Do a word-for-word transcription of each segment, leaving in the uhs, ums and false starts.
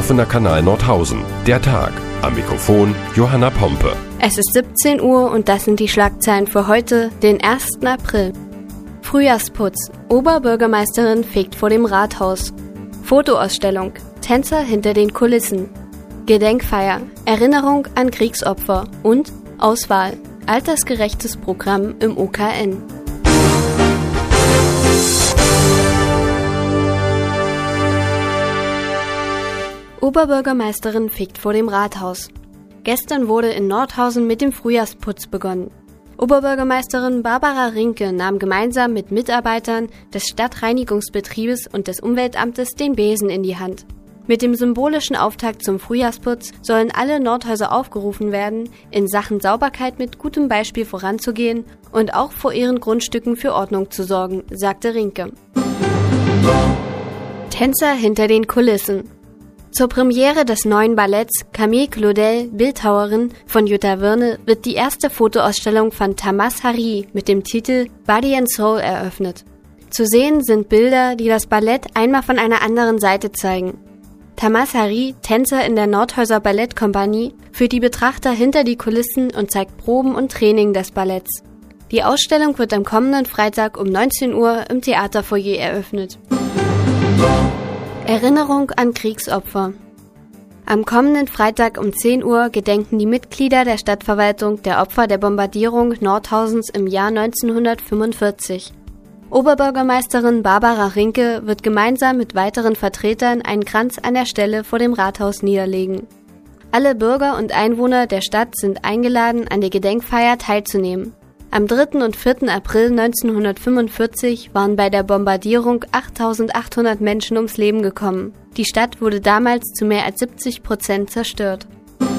offener Kanal Nordhausen. Der Tag. Am Mikrofon Johanna Pompe. Es ist siebzehn Uhr und das sind die Schlagzeilen für heute, den ersten April. Frühjahrsputz. Oberbürgermeisterin fegt vor dem Rathaus. Fotoausstellung. Tänzer hinter den Kulissen. Gedenkfeier. Erinnerung an Kriegsopfer. Und Auswahl. Altersgerechtes Programm im O K N. Oberbürgermeisterin fegt vor dem Rathaus. Gestern wurde in Nordhausen mit dem Frühjahrsputz begonnen. Oberbürgermeisterin Barbara Rinke nahm gemeinsam mit Mitarbeitern des Stadtreinigungsbetriebes und des Umweltamtes den Besen in die Hand. Mit dem symbolischen Auftakt zum Frühjahrsputz sollen alle Nordhäuser aufgerufen werden, in Sachen Sauberkeit mit gutem Beispiel voranzugehen und auch vor ihren Grundstücken für Ordnung zu sorgen, sagte Rinke. Tänzer hinter den Kulissen. Zur Premiere des neuen Balletts Camille Claudel, Bildhauerin von Jutta Wirne, wird die erste Fotoausstellung von Tamas Hari mit dem Titel Body and Soul eröffnet. Zu sehen sind Bilder, die das Ballett einmal von einer anderen Seite zeigen. Tamas Hari, Tänzer in der Nordhäuser Ballettkompanie, führt die Betrachter hinter die Kulissen und zeigt Proben und Training des Balletts. Die Ausstellung wird am kommenden Freitag um neunzehn Uhr im Theaterfoyer eröffnet. Erinnerung an Kriegsopfer. Am kommenden Freitag um zehn Uhr gedenken die Mitglieder der Stadtverwaltung der Opfer der Bombardierung Nordhausens im Jahr neunzehnhundertfünfundvierzig. Oberbürgermeisterin Barbara Rinke wird gemeinsam mit weiteren Vertretern einen Kranz an der Stelle vor dem Rathaus niederlegen. Alle Bürger und Einwohner der Stadt sind eingeladen, an der Gedenkfeier teilzunehmen. Am dritten und vierten April neunzehnhundertfünfundvierzig waren bei der Bombardierung achttausendachthundert Menschen ums Leben gekommen. Die Stadt wurde damals zu mehr als siebzig Prozent zerstört.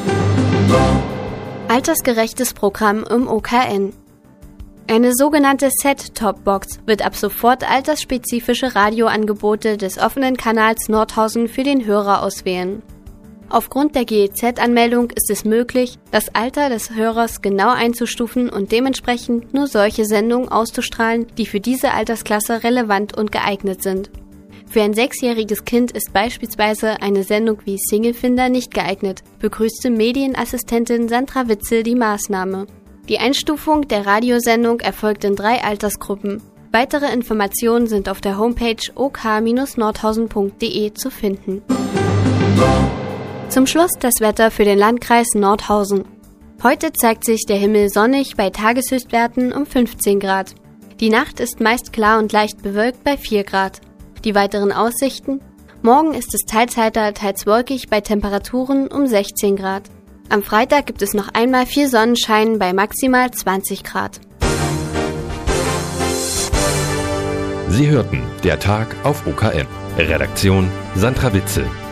Altersgerechtes Programm im O K N. Eine sogenannte Set-Top-Box wird ab sofort altersspezifische Radioangebote des offenen Kanals Nordhausen für den Hörer auswählen. Aufgrund der G E Z-Anmeldung ist es möglich, das Alter des Hörers genau einzustufen und dementsprechend nur solche Sendungen auszustrahlen, die für diese Altersklasse relevant und geeignet sind. Für ein sechsjähriges Kind ist beispielsweise eine Sendung wie Singlefinder nicht geeignet, begrüßte Medienassistentin Sandra Witzel die Maßnahme. Die Einstufung der Radiosendung erfolgt in drei Altersgruppen. Weitere Informationen sind auf der Homepage o k nordhausen punkt d e zu finden. Zum Schluss das Wetter für den Landkreis Nordhausen. Heute zeigt sich der Himmel sonnig bei Tageshöchstwerten um fünfzehn Grad. Die Nacht ist meist klar und leicht bewölkt bei vier Grad. Die weiteren Aussichten? Morgen ist es teils heiter, teils wolkig bei Temperaturen um sechzehn Grad. Am Freitag gibt es noch einmal viel Sonnenschein bei maximal zwanzig Grad. Sie hörten der Tag auf O K N. Redaktion Sandra Witzel.